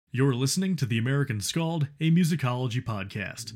You're listening to The American Scald, a musicology podcast.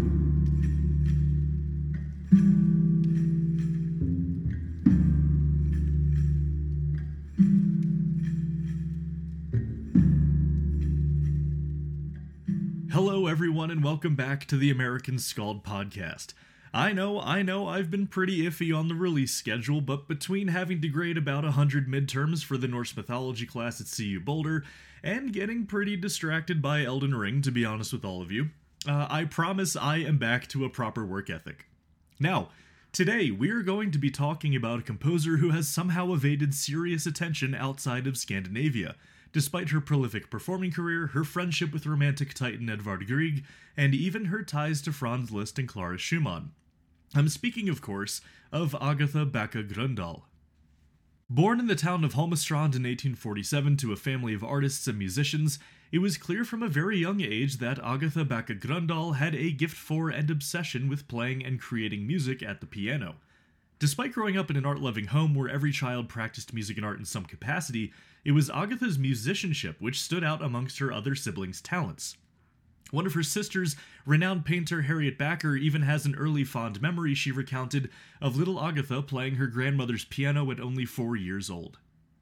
Hello everyone and welcome back to The American Scald podcast. I know, I've been pretty iffy on the release schedule, but between having to grade about 100 midterms for the Norse mythology class at CU Boulder, and getting pretty distracted by Elden Ring, to be honest with all of you, I promise I am back to a proper work ethic. Now, today we are going to be talking about a composer who has somehow evaded serious attention outside of Scandinavia, despite her prolific performing career, her friendship with romantic titan Edvard Grieg, and even her ties to Franz Liszt and Clara Schumann. I'm speaking, of course, of Agatha Bakke Grøndahl. Born in the town of Holmestrand in 1847 to a family of artists and musicians, it was clear from a very young age that Agatha Bakke Grøndahl had a gift for and obsession with playing and creating music at the piano. Despite growing up in an art-loving home where every child practiced music and art in some capacity, it was Agatha's musicianship which stood out amongst her other siblings' talents. One of her sisters, renowned painter Harriet Backer, even has an early fond memory she recounted of little Agatha playing her grandmother's piano at only 4 years old.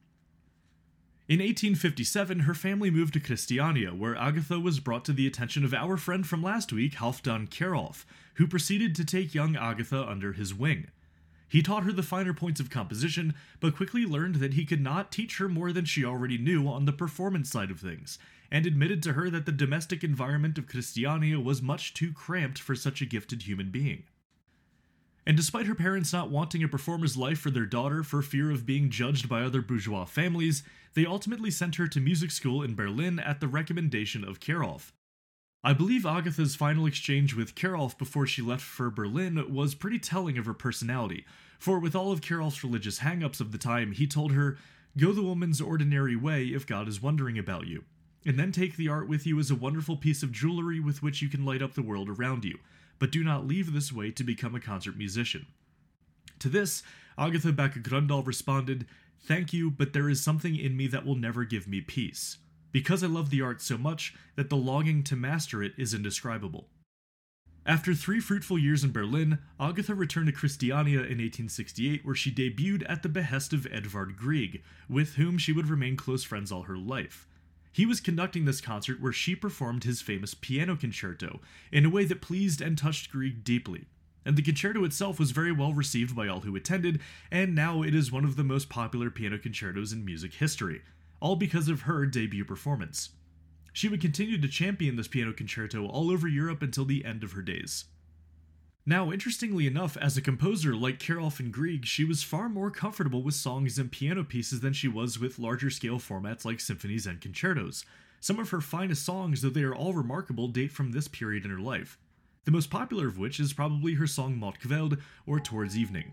In 1857, her family moved to Christiania, where Agatha was brought to the attention of our friend from last week, Halfdan Kjerulf, who proceeded to take young Agatha under his wing. He taught her the finer points of composition, but quickly learned that he could not teach her more than she already knew on the performance side of things, and admitted to her that the domestic environment of Christiania was much too cramped for such a gifted human being. And despite her parents not wanting a performer's life for their daughter for fear of being judged by other bourgeois families, they ultimately sent her to music school in Berlin at the recommendation of Kjerulf. I believe Agatha's final exchange with Kjerulf before she left for Berlin was pretty telling of her personality, for with all of Kjerulf's religious hang-ups of the time, he told her, "Go the woman's ordinary way if God is wondering about you, and then take the art with you as a wonderful piece of jewelry with which you can light up the world around you, but do not leave this way to become a concert musician." To this, Agatha Bakke Grøndahl responded, "Thank you, but there is something in me that will never give me peace, because I love the art so much that the longing to master it is indescribable." After 3 fruitful years in Berlin, Agatha returned to Christiania in 1868, where she debuted at the behest of Edvard Grieg, with whom she would remain close friends all her life. He was conducting this concert where she performed his famous piano concerto in a way that pleased and touched Grieg deeply. And the concerto itself was very well received by all who attended, and now it is one of the most popular piano concertos in music history, all because of her debut performance. She would continue to champion this piano concerto all over Europe until the end of her days. Now, interestingly enough, as a composer like Kjerulf and Grieg, she was far more comfortable with songs and piano pieces than she was with larger-scale formats like symphonies and concertos. Some of her finest songs, though they are all remarkable, date from this period in her life. The most popular of which is probably her song Mot Kveld, or Towards Evening.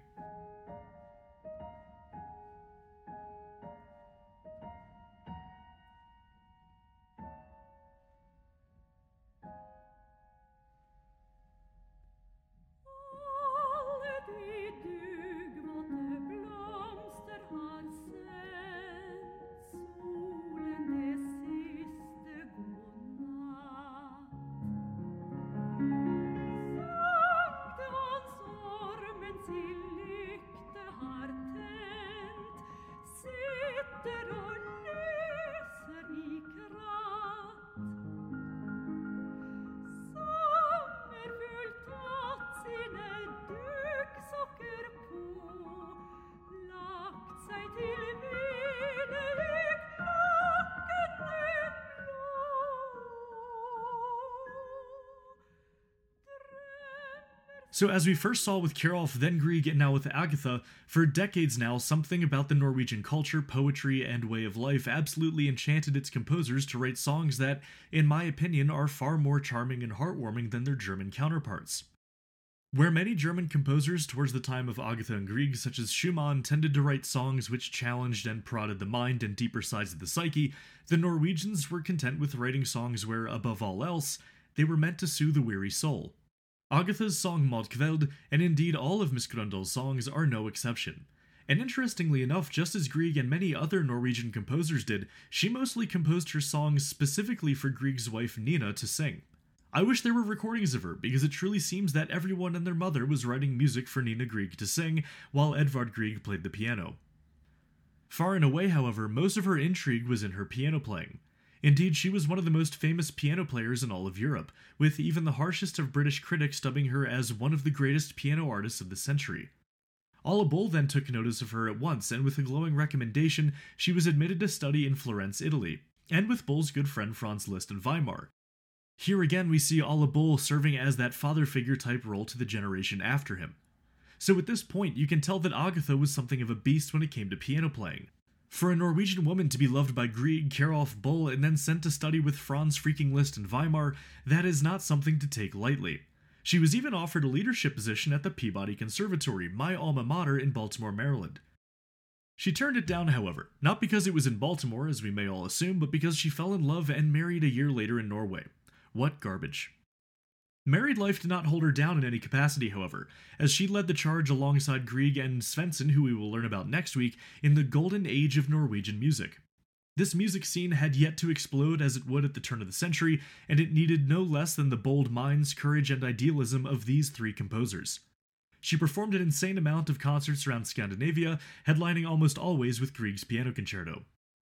So as we first saw with Kjerulf, then Grieg, and now with Agatha, for decades now, something about the Norwegian culture, poetry, and way of life absolutely enchanted its composers to write songs that, in my opinion, are far more charming and heartwarming than their German counterparts. Where many German composers towards the time of Agatha and Grieg, such as Schumann, tended to write songs which challenged and prodded the mind and deeper sides of the psyche, the Norwegians were content with writing songs where, above all else, they were meant to soothe the weary soul. Agatha's song Mot Kveld, and indeed all of Miss Grøndahl's songs, are no exception. And interestingly enough, just as Grieg and many other Norwegian composers did, she mostly composed her songs specifically for Grieg's wife Nina to sing. I wish there were recordings of her, because it truly seems that everyone and their mother was writing music for Nina Grieg to sing, while Edvard Grieg played the piano. Far and away, however, most of her intrigue was in her piano playing. Indeed, she was one of the most famous piano players in all of Europe, with even the harshest of British critics dubbing her as one of the greatest piano artists of the century. Ole Bull then took notice of her at once, and with a glowing recommendation, she was admitted to study in Florence, Italy, and with Bull's good friend Franz Liszt in Weimar. Here again we see Ole Bull serving as that father figure type role to the generation after him. So at this point, you can tell that Agatha was something of a beast when it came to piano playing. For a Norwegian woman to be loved by Grieg, Kjerulf, Bull, and then sent to study with Franz freaking Liszt in Weimar, that is not something to take lightly. She was even offered a leadership position at the Peabody Conservatory, my alma mater in Baltimore, Maryland. She turned it down, however, not because it was in Baltimore, as we may all assume, but because she fell in love and married a year later in Norway. What garbage. Married life did not hold her down in any capacity, however, as she led the charge alongside Grieg and Svensson, who we will learn about next week, in the golden age of Norwegian music. This music scene had yet to explode as it would at the turn of the century, and it needed no less than the bold minds, courage, and idealism of these three composers. She performed an insane amount of concerts around Scandinavia, headlining almost always with Grieg's piano concerto.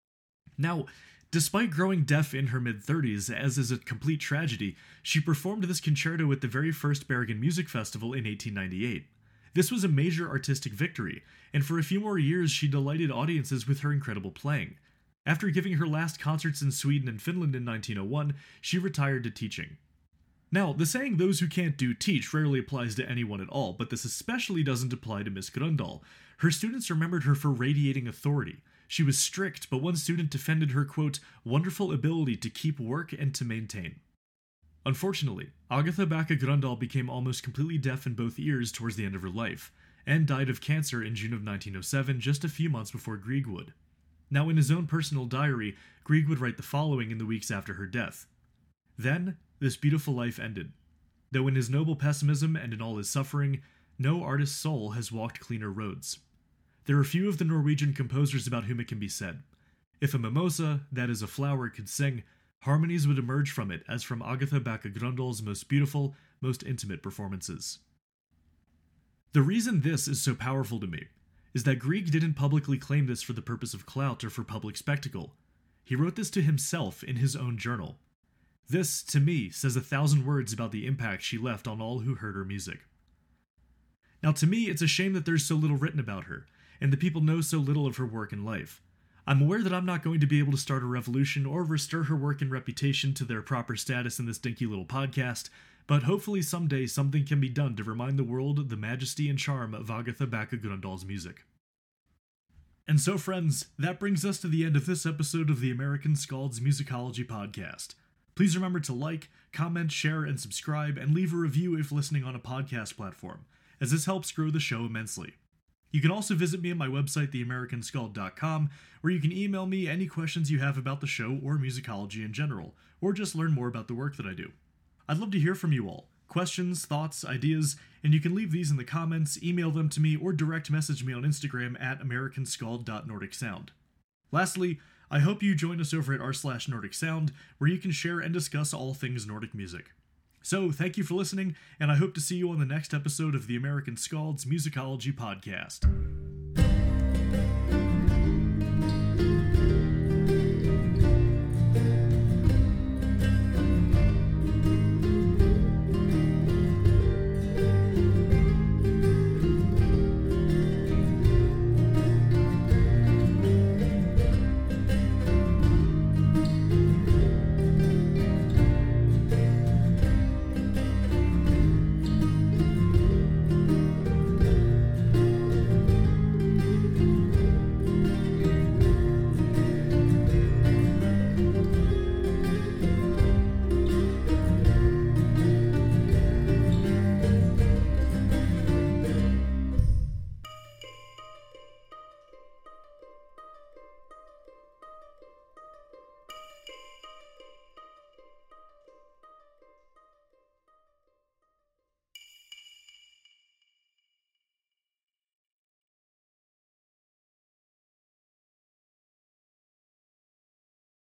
Now, despite growing deaf in her mid-30s, as is a complete tragedy, she performed this concerto at the very first Bergen Music Festival in 1898. This was a major artistic victory, and for a few more years she delighted audiences with her incredible playing. After giving her last concerts in Sweden and Finland in 1901, she retired to teaching. Now, the saying "those who can't do teach" rarely applies to anyone at all, but this especially doesn't apply to Miss Grøndahl. Her students remembered her for radiating authority. She was strict, but one student defended her, quote, wonderful ability to keep work and to maintain. Unfortunately, Agatha Bakke Grøndahl became almost completely deaf in both ears towards the end of her life, and died of cancer in June of 1907, just a few months before Grieg would. Now, in his own personal diary, Grieg would write the following in the weeks after her death. Then, this beautiful life ended. Though in his noble pessimism and in all his suffering, no artist's soul has walked cleaner roads. There are few of the Norwegian composers about whom it can be said. If a mimosa, that is a flower, could sing, harmonies would emerge from it as from Agatha Bakke Grøndahl's most beautiful, most intimate performances. The reason this is so powerful to me is that Grieg didn't publicly claim this for the purpose of clout or for public spectacle. He wrote this to himself in his own journal. This, to me, says 1,000 words about the impact she left on all who heard her music. Now, to me, it's a shame that there's so little written about her, and that people know so little of her work and life. I'm aware that I'm not going to be able to start a revolution or restore her work and reputation to their proper status in this dinky little podcast, but hopefully someday something can be done to remind the world of the majesty and charm of Agatha Bakke Grøndahl's music. And so, friends, that brings us to the end of this episode of the American Scalds Musicology Podcast. Please remember to like, comment, share, and subscribe, and leave a review if listening on a podcast platform, as this helps grow the show immensely. You can also visit me at my website, theamericanscald.com, where you can email me any questions you have about the show or musicology in general, or just learn more about the work that I do. I'd love to hear from you all. Questions, thoughts, ideas, and you can leave these in the comments, email them to me, or direct message me on Instagram at americanscald.nordicsound. Lastly, I hope you join us over at r/NordicSound, where you can share and discuss all things Nordic music. So, thank you for listening, and I hope to see you on the next episode of the American Scalds Musicology Podcast.